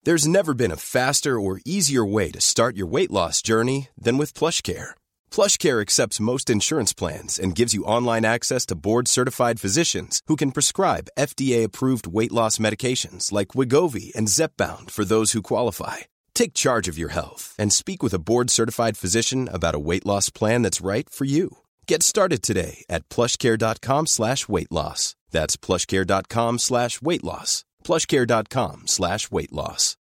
There's never been a faster or easier way to start your weight loss journey than with PlushCare. PlushCare accepts most insurance plans and gives you online access to board-certified physicians who can prescribe FDA-approved weight loss medications like Wegovy and Zepbound for those who qualify. Take charge of your health and speak with a board-certified physician about a weight loss plan that's right for you. Get started today at plushcare.com/weight loss. That's plushcare.com/weight loss. plushcare.com/weight loss.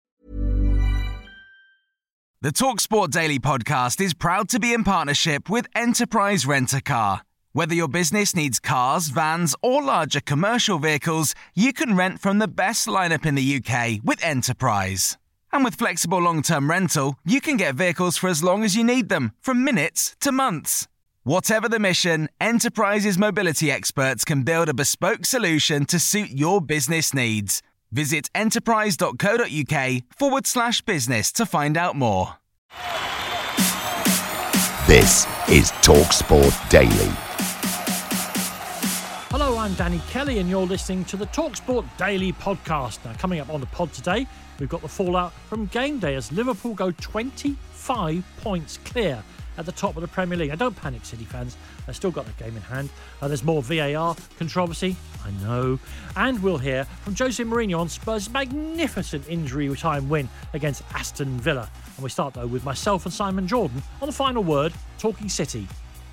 The TalkSport Daily podcast is proud to be in partnership with Enterprise Rent-A-Car. Whether your business needs cars, vans, or larger commercial vehicles, you can rent from the best lineup in the UK with Enterprise. And with flexible long-term rental, you can get vehicles for as long as you need them, from minutes to months. Whatever the mission, Enterprise's mobility experts can build a bespoke solution to suit your business needs. Visit enterprise.co.uk/business to find out more. This is TalkSport Daily. Hello, I'm Danny Kelly and you're listening to the TalkSport Daily podcast. Now, coming up on the pod today, we've got the fallout from game day as Liverpool go 25 points clear at the top of the Premier League. Now, don't panic, City fans. They've still got the game in hand. There's more VAR controversy, I know. And we'll hear from Jose Mourinho on Spurs' magnificent injury time win against Aston Villa. And we start, though, with myself and Simon Jordan on the final word, Talking City.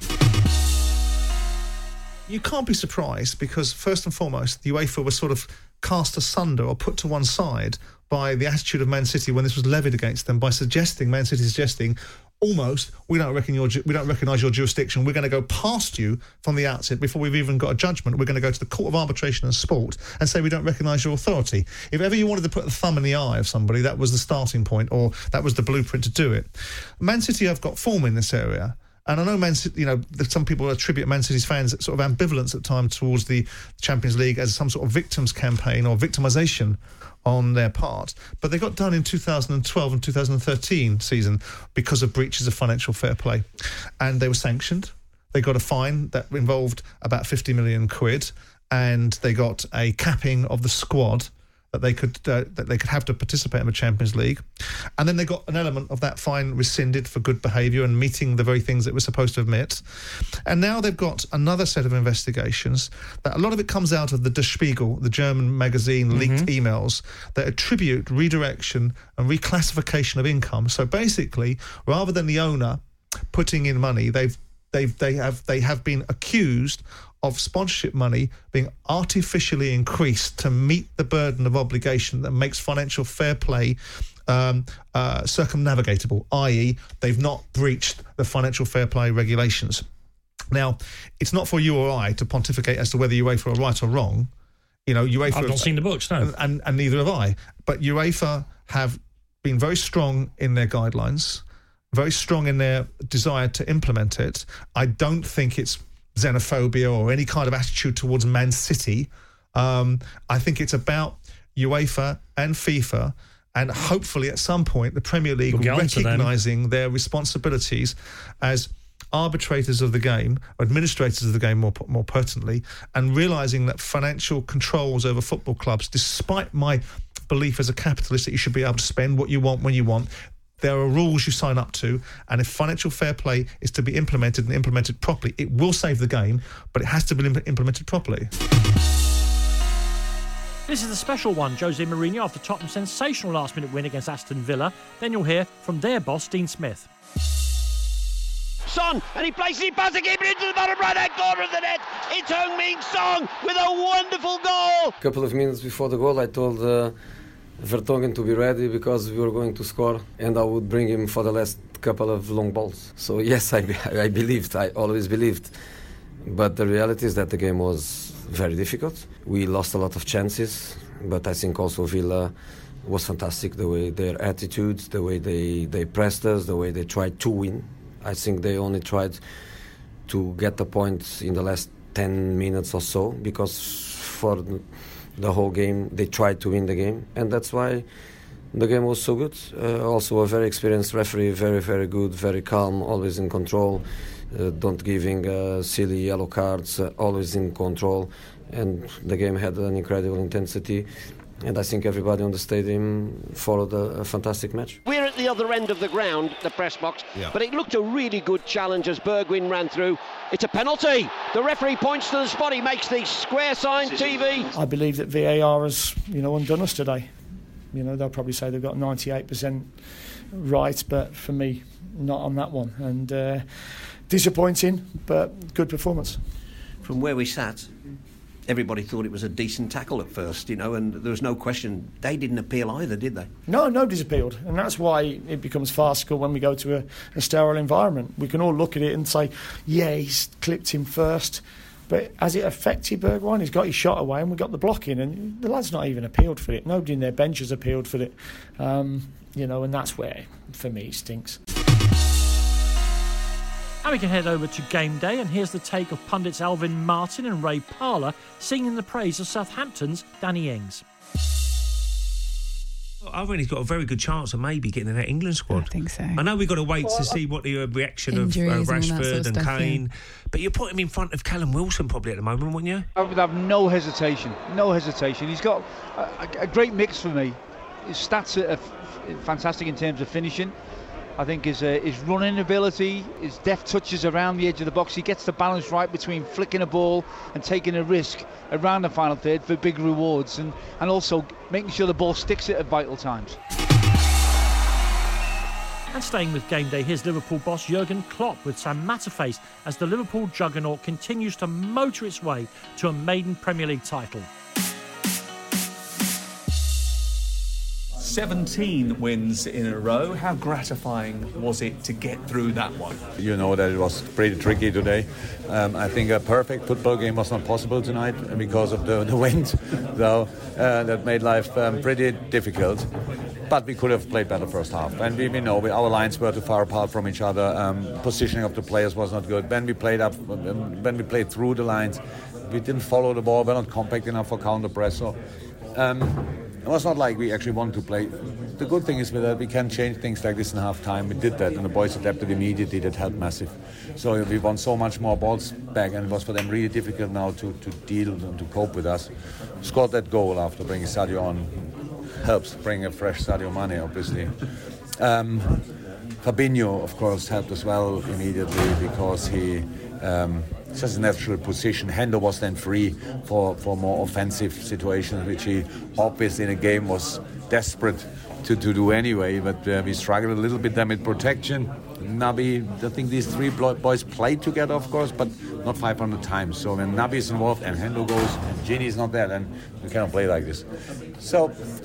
You can't be surprised because, first and foremost, the UEFA was sort of cast asunder or put to one side by the attitude of Man City when this was levied against them, by Man City suggesting almost, we don't recognise your jurisdiction. We're going to go past you from the outset before we've even got a judgment. We're going to go to the Court of Arbitration and Sport and say we don't recognise your authority. If ever you wanted to put the thumb in the eye of somebody, that was the starting point, or that was the blueprint to do it. Man City have got form in this area. And I know Man City, some people attribute Man City's fans sort of ambivalence at times towards the Champions League as some sort of victims campaign or victimisation on their part. But they got done in 2012 and 2013 season because of breaches of financial fair play. And they were sanctioned. They got a fine that involved about 50 million quid, and they got a capping of the squad that they could have to participate in the Champions League. And then they got an element of that fine rescinded for good behaviour and meeting the very things it was supposed to have met. And now they've got another set of investigations that a lot of it comes out of the Der Spiegel, the German magazine, leaked emails that attribute redirection and reclassification of income. So basically, rather than the owner putting in money, they have been accused of sponsorship money being artificially increased to meet the burden of obligation that makes financial fair play circumnavigatable, i.e. they've not breached the financial fair play regulations. Now, it's not for you or I to pontificate as to whether UEFA are right or wrong. UEFA... I've not seen the books, no. And neither have I. But UEFA have been very strong in their guidelines, very strong in their desire to implement it. I don't think it's xenophobia or any kind of attitude towards Man City. I think it's about UEFA and FIFA, and hopefully at some point the Premier League recognising their responsibilities as arbitrators of the game, administrators of the game more pertinently, and realising that financial controls over football clubs, despite my belief as a capitalist that you should be able to spend what you want when you want, there are rules you sign up to, and if financial fair play is to be implemented and implemented properly, it will save the game, but it has to be implemented properly. This is a special one, Jose Mourinho, after Tottenham's sensational last-minute win against Aston Villa. Then you'll hear from their boss, Dean Smith. Son, and he places it past the keeper into the bottom right-hand corner of the net. It's Heung-min Son with a wonderful goal. A couple of minutes before the goal, I told Vertonghen to be ready because we were going to score, and I would bring him for the last couple of long balls. So yes, I believed, I always believed. But the reality is that the game was very difficult. We lost a lot of chances, but I think also Villa was fantastic, the way their attitude, the way they pressed us, the way they tried to win. I think they only tried to get the point in the last 10 minutes or so, because for the whole game they tried to win the game, and that's why the game was so good. Also a very experienced referee, very, very good, very calm, always in control, don't giving silly yellow cards, always in control, and the game had an incredible intensity. And I think everybody on the stadium followed a fantastic match. We're at the other end of the ground, the press box, but it looked a really good challenge as Bergwijn ran through. It's a penalty. The referee points to the spot. He makes the square sign, TV. I believe that VAR has, undone us today. They'll probably say they've got 98% right, but for me, not on that one. And disappointing, but good performance. From where we sat, everybody thought it was a decent tackle at first, and there was no question. They didn't appeal either, did they? No, nobody's appealed. And that's why it becomes farcical when we go to a sterile environment. We can all look at it and say, yeah, he's clipped him first. But has it affected Bergwijn? He's got his shot away and we got the block in. And the lad's not even appealed for it. Nobody in their bench has appealed for it. And that's where, for me, it stinks. And we can head over to game day, and here's the take of pundits Alvin Martin and Ray Parlour singing the praise of Southampton's Danny Ings. I think he's got a very good chance of maybe getting in that England squad. I think so. I know we've got to wait to see what the reaction of Rashford and Kane, but you put him in front of Callum Wilson probably at the moment, wouldn't you? I would have no hesitation. He's got a great mix for me. His stats are fantastic in terms of finishing. I think his running ability, his deft touches around the edge of the box, he gets the balance right between flicking a ball and taking a risk around the final third for big rewards, and also making sure the ball sticks at vital times. And staying with game day, here's Liverpool boss Jurgen Klopp with Sam Matterface as the Liverpool juggernaut continues to motor its way to a maiden Premier League title. 17 wins in a row. How gratifying was it to get through that one? You know that it was pretty tricky today. I think a perfect football game was not possible tonight because of the wind, so that made life pretty difficult. But we could have played better first half. And we know our lines were too far apart from each other. Positioning of the players was not good. When we played through the lines, we didn't follow the ball. We're not compact enough for counter press. So. It was not like we actually wanted to play. The good thing is that we can change things like this in half time. We did that and the boys adapted immediately. That helped massive. So we won so much more balls back, and it was for them really difficult now to deal and to cope with us. Scored that goal after bringing Sadio on. Helps bring a fresh Sadio Mane, obviously. Fabinho, of course, helped as well immediately because he... it's just a natural position. Hendo was then free for more offensive situations, which he obviously in a game was desperate to do anyway. But we struggled a little bit then with protection. Naby, I think these three boys played together, of course, but not 500 times. So when Naby is involved and Hendo goes and Gini is not there, then we cannot play like this. So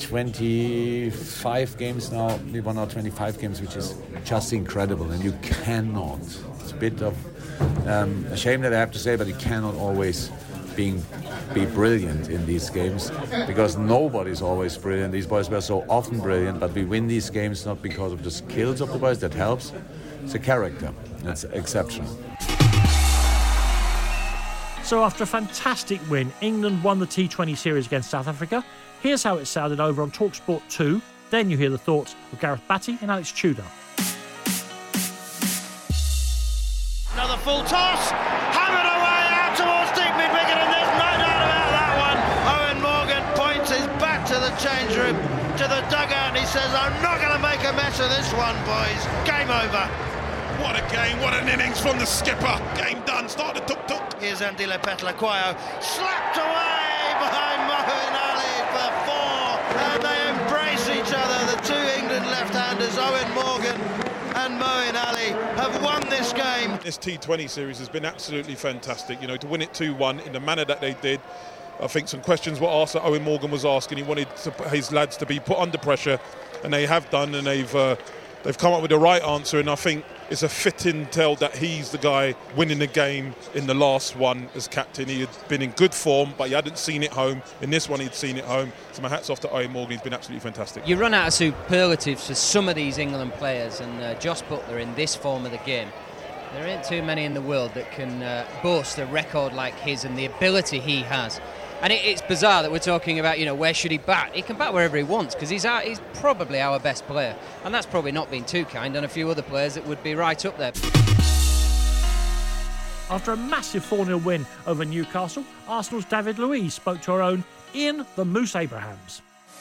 25 games now. We won our 25 games, which is just incredible. And you cannot. It's a bit of a shame that I have to say, but you cannot always be brilliant in these games because nobody's always brilliant. These boys were so often brilliant, but we win these games not because of the skills of the boys, that helps. It's a character. That's exceptional. So after a fantastic win, England won the T20 series against South Africa. Here's how it sounded over on TalkSport 2. Then you hear the thoughts of Gareth Batty and Alex Tudor. Another full toss, hammered away out towards deep mid-wicket, and there's no doubt about that one. Owen Morgan points his back to the change room, to the dugout, and he says, I'm not going to make a mess of this one, boys. Game over. What a game, what an innings from the skipper. Game done, start the tuk-tuk. Here's Andile Petlakwayo, slapped away behind Moeen Ali for 4, and they embrace each other, the two England left-handers, Owen Morgan and Moeen Ali, have won this game. This T20 series has been absolutely fantastic. You know, to win it 2-1 in the manner that they did. I think some questions were asked that Owen Morgan was asking. He wanted his lads to be put under pressure, and they have done, and they've come up with the right answer. And I think it's a fitting tell that he's the guy winning the game in the last one as captain. He had been in good form, but he hadn't seen it home. In this one, he'd seen it home. So my hat's off to Owen Morgan. He's been absolutely fantastic. You run out of superlatives for some of these England players, and Joss Buttler in this form of the game. There ain't too many in the world that can boast a record like his and the ability he has. And it's bizarre that we're talking about, where should he bat? He can bat wherever he wants because he's probably our best player. And that's probably not been too kind on a few other players that would be right up there. After a massive 4-0 win over Newcastle, Arsenal's David Luiz spoke to our own Ian the Moose Abrahams.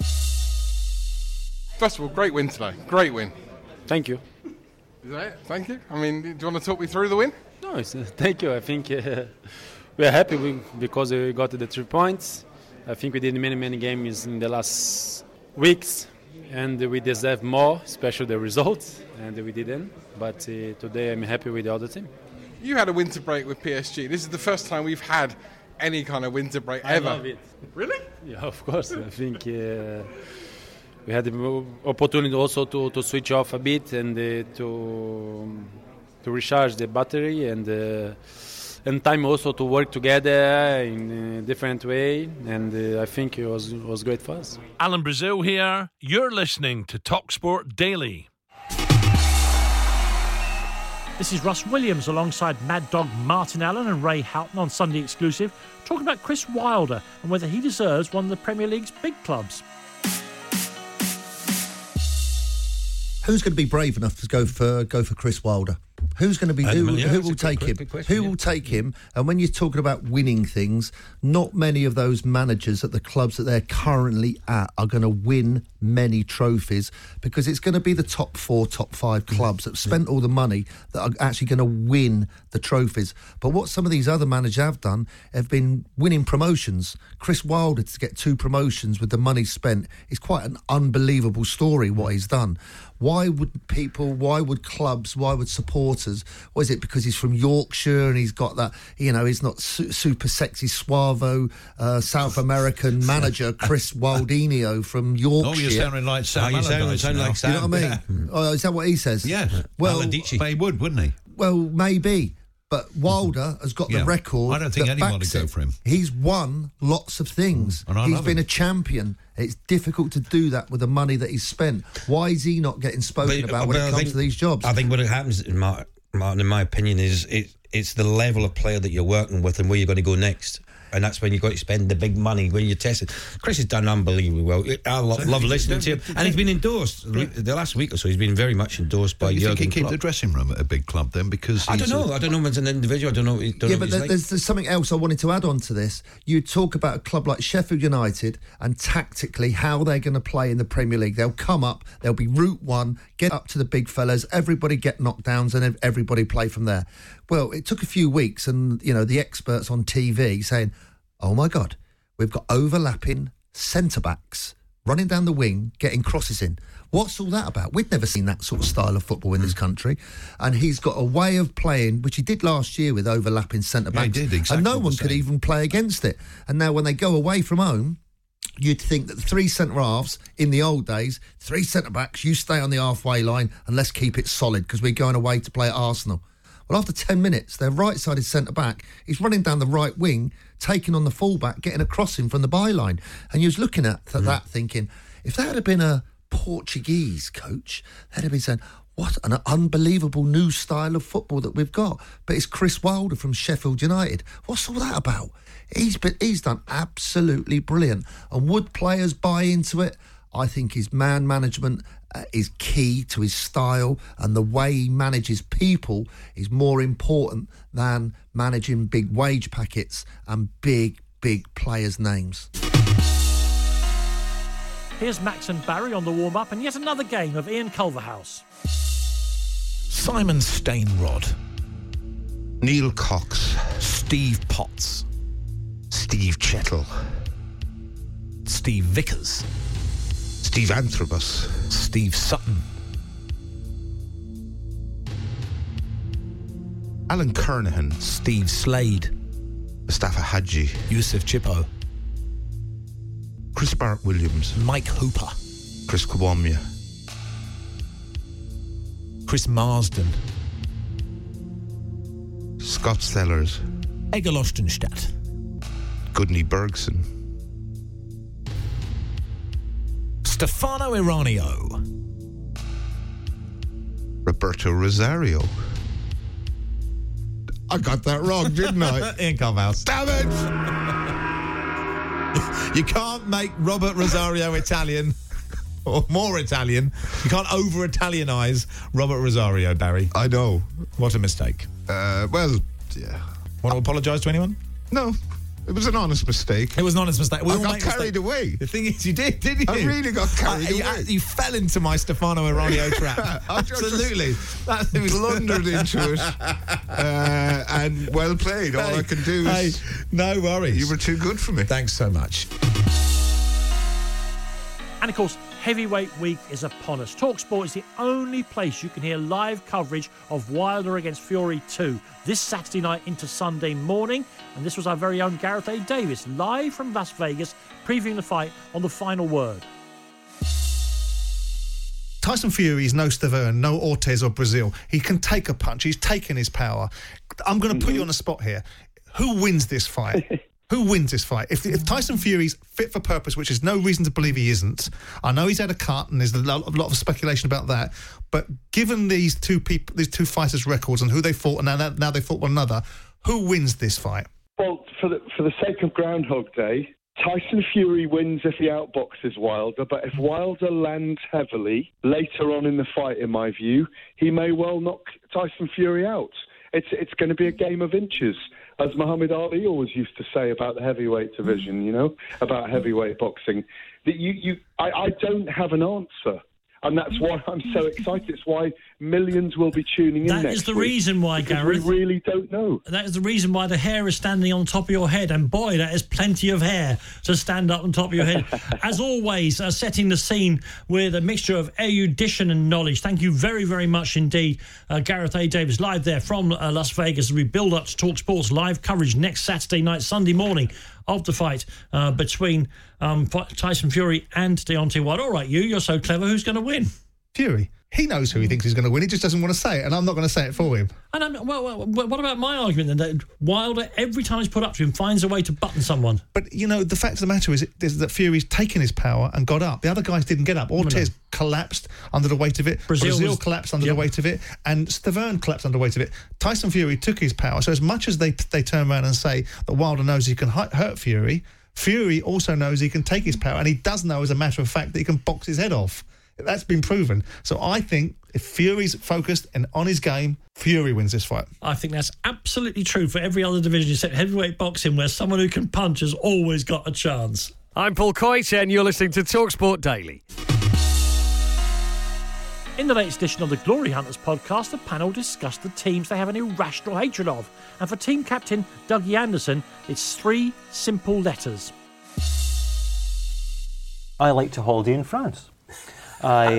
First of all, great win today. Great win. Thank you. Is that it? Thank you. I mean, do you want to talk me through the win? No, thank you. I think we are happy because we got the 3 points. I think we did many games in the last weeks, and we deserve more, especially the results, and we didn't. But today I'm happy with the other team. You had a winter break with PSG. This is the first time we've had any kind of winter break ever. I love it. Really? Yeah, of course. I think we had the opportunity also to switch off a bit and to recharge the battery and time also to work together in a different way, and I think it was great for us. Alan Brazil here. You're listening to TalkSport Daily. This is Russ Williams alongside Mad Dog Martin Allen and Ray Houghton on Sunday Exclusive, talking about Chris Wilder and whether he deserves one of the Premier League's big clubs. Who's going to be brave enough to go for Chris Wilder? Who's going to be who will take him? Who will take him? And when you're talking about winning things, not many of those managers at the clubs that they're currently at are going to win many trophies, because it's going to be the top 4, top 5 clubs that have spent all the money that are actually going to win the trophies. But what some of these other managers have done have been winning promotions. Chris Wilder, to get 2 promotions with the money spent, is quite an unbelievable story what he's done. Why would people, why would clubs, why would supporters, what is it, because he's from Yorkshire and he's got that, he's not super sexy suavo South American manager Chris Waldinho from Yorkshire. Oh, you're sounding like Sam Allardyce. You know what I mean? Yeah. Oh, is that what he says? Yeah. Well, but he would, wouldn't he? Well, maybe. But Wilder has got the record. I don't think anyone would go for him. He's won lots of things. He's been a champion. It's difficult to do that with the money that he's spent. Why is he not getting spoken about when it comes to these jobs? I think what happens, Martin, in my opinion, is it's the level of player that you're working with and where you're going to go next. And that's when you've got to spend the big money when you're tested. Chris has done unbelievably well. I love listening to him. And he's been endorsed. The last week or so, he's been very much endorsed by Jurgen Klopp. You think he keep the dressing room at a big club then? Because I don't know. I don't know as an individual. I don't know. But there's something else I wanted to add on to this. You talk about a club like Sheffield United and tactically how they're going to play in the Premier League. They'll come up, they'll be Route 1, get up to the big fellas, everybody get knockdowns and everybody play from there. Well, it took a few weeks and, the experts on TV saying, oh my God, we've got overlapping centre-backs running down the wing, getting crosses in. What's all that about? We'd never seen that sort of style of football in this country. And he's got a way of playing, which he did last year with overlapping centre-backs. Yeah, he did, exactly. And no one could even play against it. And now when they go away from home, you'd think that the 3 centre-halves in the old days, 3 centre-backs, you stay on the halfway line and let's keep it solid because we're going away to play at Arsenal. Well, after 10 minutes, their right-sided centre-back is running down the right wing, taking on the full-back, getting a crossing from the byline. And you was looking at that thinking, if that had been a Portuguese coach, they'd have been saying, what an unbelievable new style of football that we've got. But it's Chris Wilder from Sheffield United. What's all that about? He's done absolutely brilliant. And would players buy into it? I think his man management is key to his style, and the way he manages people is more important than managing big wage packets and big players' names. Here's Max and Barry on the warm-up and yet another game of Ian Culverhouse. Simon Stainrod, Neil Cox, Steve Potts, Steve Chettle, Steve Vickers, Steve Antrobus, Steve Sutton, Alan Kernahan, Steve Slade, Mustafa Hadji, Yusuf Chippo, Chris Barrett-Williams, Mike Hooper, Chris Kwamya, Chris Marsden, Scott Sellers, Egil Ostenstadt, Gudni Bergson, Stefano Iranio, Roberto Rosario. I got that wrong, didn't I? Ian Culverhouse. Damn it! You can't make Robert Rosario Italian or more Italian. You can't over-Italianise Robert Rosario, Barry. I know. What a mistake. Well, yeah. Want to apologise to anyone? No. It was an honest mistake. It was an honest mistake. I got carried away. The thing is, you did, didn't you? I really got carried away. You fell into my Stefano Aranio trap. Absolutely. That was blundered into it. And well played. All I can do is... no worries. You were too good for me. Thanks so much. And of course, Heavyweight Week is upon us. TalkSport is the only place you can hear live coverage of Wilder against Fury 2 this Saturday night into Sunday morning. And this was our very own Gareth A. Davis, live from Las Vegas, previewing the fight on The Final Word. Tyson Fury is no Stavern, no Ortiz or Brazil. He can take a punch. He's taken his power. I'm going to put you on the spot here. Who wins this fight? Who wins this fight? If Tyson Fury's fit for purpose, which is no reason to believe he isn't, I know he's had a cut and there's a lot of speculation about that, but given these two fighters' records and who they fought and now they fought one another, who wins this fight? Well, for the sake of Groundhog Day, Tyson Fury wins if he outboxes Wilder, but if Wilder lands heavily later on in the fight, in my view, he may well knock Tyson Fury out. It's going to be a game of inches, as Muhammad Ali always used to say about the heavyweight division, you know, about heavyweight boxing. I don't have an answer. And that's why I'm so excited. It's why millions will be tuning in next week. That is the reason why, Gareth. We really don't know. That is the reason why the hair is standing on top of your head. And boy, that is plenty of hair to stand up on top of your head. As always, setting the scene with a mixture of erudition and knowledge. Thank you very, very much indeed, Gareth A. Davis, live there from Las Vegas as we build up to TalkSport's live coverage next Saturday night, Sunday morning, of the fight between Tyson Fury and Deontay Wilder. All right, you're so clever. Who's going to win? Fury. He knows who he thinks he's going to win. He just doesn't want to say it, and I'm not going to say it for him. And what about my argument then? That Wilder, every time he's put up to him, finds a way to button someone. But, you know, the fact of the matter is that Fury's taken his power and got up. The other guys didn't get up. Ortiz collapsed under the weight of it. Brazil collapsed under the weight of it. And Stavern collapsed under the weight of it. Tyson Fury took his power. So as much as they turn around and say that Wilder knows he can hurt Fury, Fury also knows he can take his power. And he does know, as a matter of fact, that he can box his head off. That's been proven. So I think if Fury's focused and on his game, Fury wins this fight. I think that's absolutely true for every other division except heavyweight boxing, where someone who can punch has always got a chance. I'm Paul Coyte and you're listening to TalkSport Daily. In the latest edition of the Glory Hunters podcast, the panel discussed the teams they have an irrational hatred of. And for team captain Dougie Anderson, it's 3 simple letters. I like to holiday in France. I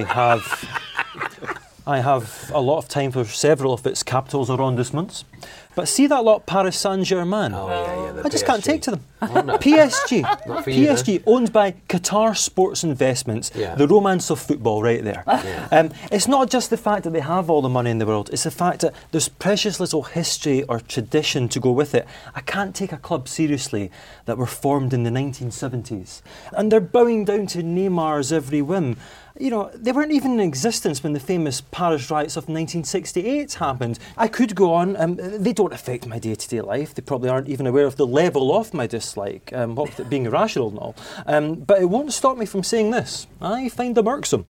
have a lot of time for several of its capitals arrondissements. But see that lot Paris Saint-Germain? I just can't take to them. PSG. PSG, owned by Qatar Sports Investments. The romance of football right there. It's not just the fact that they have all the money in the world, it's the fact that there's precious little history or tradition to go with it. I can't take a club seriously that were formed in the 1970s. And they're bowing down to Neymar's every whim. You know, they weren't even in existence when the famous Paris riots of 1968 happened. I could go on. They don't affect my day-to-day life. They probably aren't even aware of the level of my dislike, what with it being irrational and all. But it won't stop me from saying this. I find them irksome.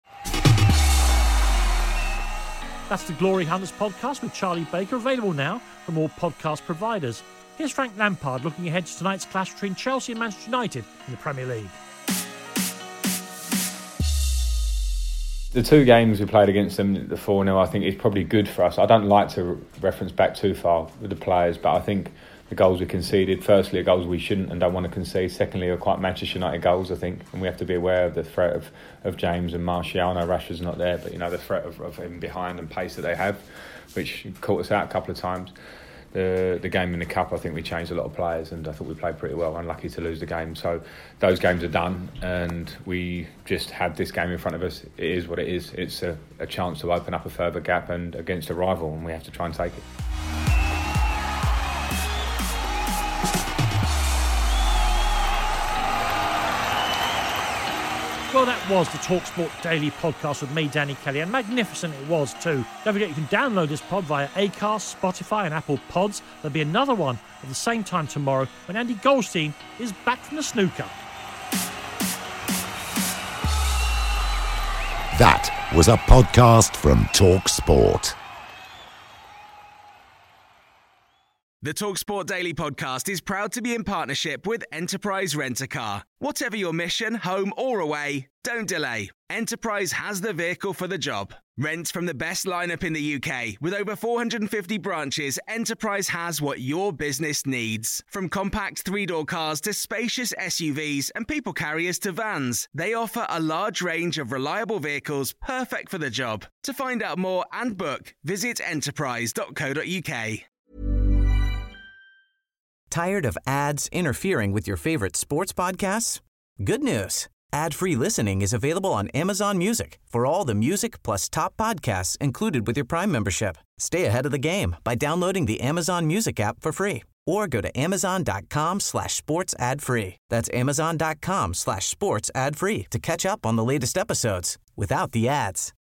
That's the Glory Hunters podcast with Charlie Baker, available now from all podcast providers. Here's Frank Lampard looking ahead to tonight's clash between Chelsea and Manchester United in the Premier League. The 2 games we played against them, the 4-0, I think is probably good for us. I don't like to reference back too far with the players, but I think the goals we conceded, firstly, are goals we shouldn't and don't want to concede. Secondly, are quite Manchester United goals, I think, and we have to be aware of the threat of James and Martial. I know Rashford's not there, but you know the threat of him behind and pace that they have, which caught us out a couple of times. The game in the Cup, I think we changed a lot of players and I thought we played pretty well. Unlucky to lose the game. So those games are done and we just had this game in front of us. It is what it is. It's a chance to open up a further gap and against a rival, and we have to try and take it. Well, that was the TalkSport Daily podcast with me, Danny Kelly, and magnificent it was too. Don't forget you can download this pod via Acast, Spotify and Apple Pods. There'll be another one at the same time tomorrow when Andy Goldstein is back from the snooker. That was a podcast from TalkSport. The TalkSport Daily podcast is proud to be in partnership with Enterprise Rent-A-Car. Whatever your mission, home or away, don't delay. Enterprise has the vehicle for the job. Rent from the best lineup in the UK. With over 450 branches, Enterprise has what your business needs. From compact three-door cars to spacious SUVs and people carriers to vans, they offer a large range of reliable vehicles perfect for the job. To find out more and book, visit enterprise.co.uk. Tired of ads interfering with your favorite sports podcasts? Good news. Ad-free listening is available on Amazon Music for all the music plus top podcasts included with your Prime membership. Stay ahead of the game by downloading the Amazon Music app for free or go to amazon.com/sports ad free. That's amazon.com/sports ad free to catch up on the latest episodes without the ads.